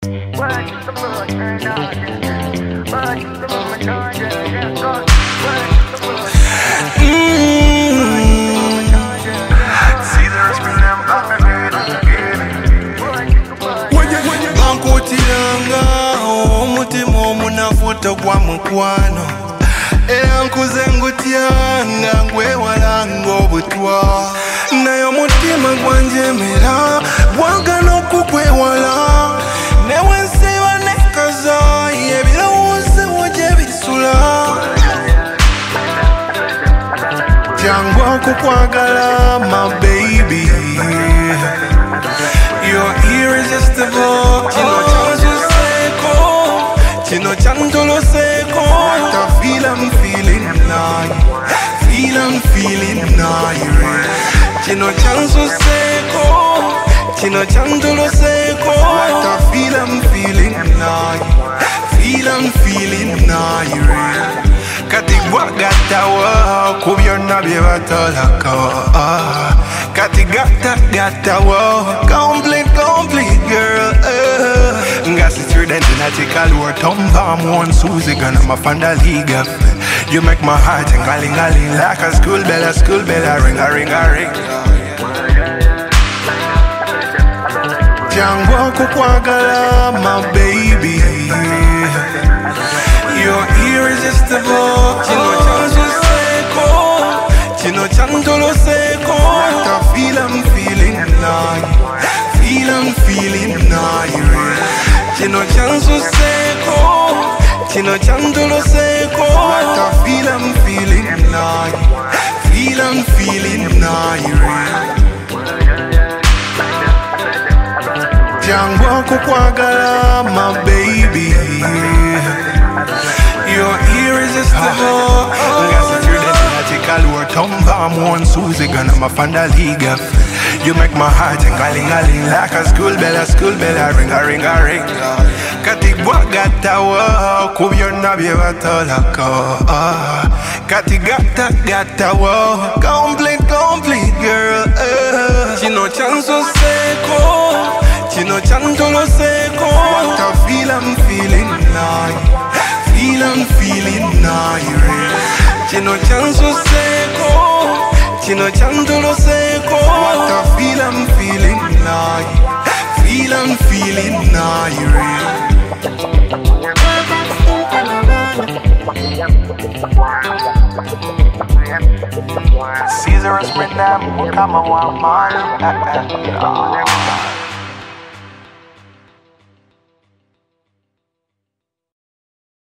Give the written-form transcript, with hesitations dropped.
Bankutiranga omutima omunafuta gwa mukwano enkuze ngutyanga ngwewalanga obutwa naye omutima gwanjemera gwagala okukwewala newensiba nekaza ebirowoozo gye bisula jangu okukwagala my baby. You're irresistible. Chino chanzo seko, chino chantolo seko. I feel I'm feeling nice. I'm feeling nice. Chino chanzo seko, chino chantolo seko. I feel I'm feeling nice. I'm feeling nice. Katigwa gatawa, kubyonna bye batolako. Gata wow, complete girl. Ngasi student in a tickle or tomba one Susie gonna my fanda liga. You make my heart tingling like a school bell, ring. Jango kukwagala my baby. You're irresistible. Chino chanzo seko, chino chantolo seko. I feel I'm feeling nice. I'm feeling nice. Chino chanzo seko, chino chantolo seko. I feel I'm feeling nice. I'm feeling nice. Jango kukwagala my baby. You're irresistible. Or tomba one Susie gonna my fanda liga. You make my heart tingling like a school bell, ring. Katigwa gatawa, kubyonna bye batolako. Gatawa, complete girl. Chino chanzo seko, chino chantolo seko. I feel I'm feeling nice. I'm feeling nice. Chino chanzo seko, chino chantolo seko. I feel I'm feeling nice. I'm feeling nice. Caesar is bring them, come on, man.